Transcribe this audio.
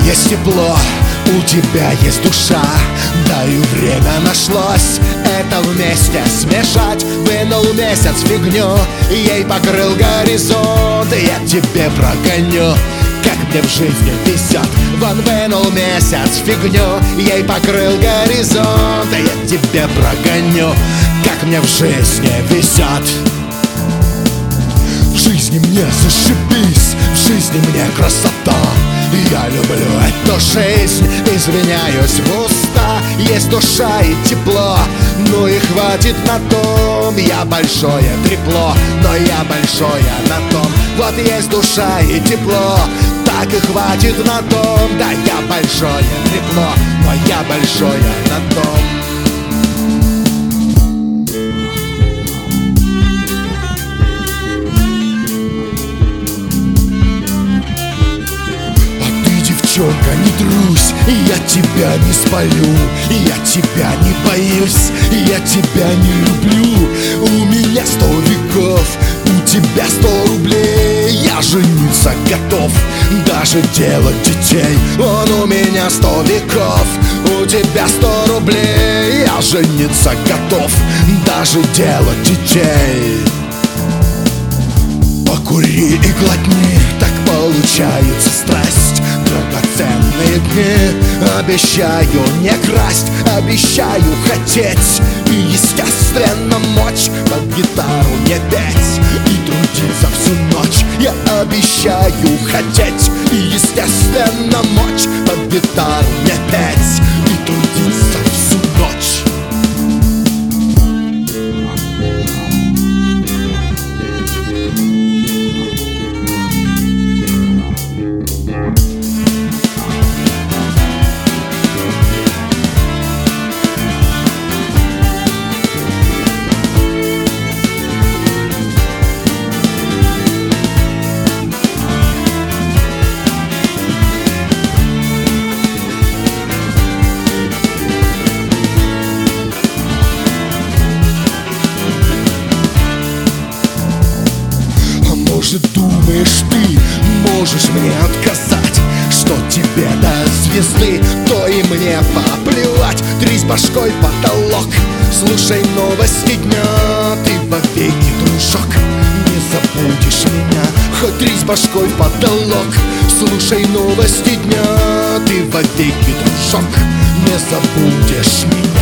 есть тепло, у тебя есть душа. Даю, время нашлось это вместе смешать. Вынул месяц фигню, ей покрыл горизонт. Я тебе прогоню, как мне в жизни везет. Вон вынул месяц фигню, ей покрыл горизонт. Я тебе прогоню, как мне в жизни везет. В жизни мне зашибись, в жизни мне красота. Я люблю эту жизнь, извиняюсь в уста. Есть душа и тепло, ну и хватит на том. Я большое трепло, но я большое на том. Вот есть душа и тепло, так и хватит на том. Да, я большое трепло, но я большое на том. Девчонка, не трусь, я тебя не спалю, я тебя не боюсь, я тебя не люблю. У меня 100 веков, у тебя 100 рублей. Я жениться готов, даже делать детей. Он у меня 100 веков, у тебя 100 рублей. Я жениться готов, даже делать детей. Покури и глотни, так получается страсть. Драгоценные дни, обещаю не красть, обещаю хотеть и естественно мочь, под гитару не петь и трудиться всю ночь. Я обещаю хотеть и естественно мочь, под гитару не петь и трудиться всю ночь. Может, думаешь ты, можешь мне отказать, что тебе до звезды, то и мне поплевать. Трись башкой потолок, слушай новости дня. Ты вовеки, дружок, не забудешь меня. Хоть трись башкой потолок, слушай новости дня. Ты вовеки, дружок, не забудешь меня.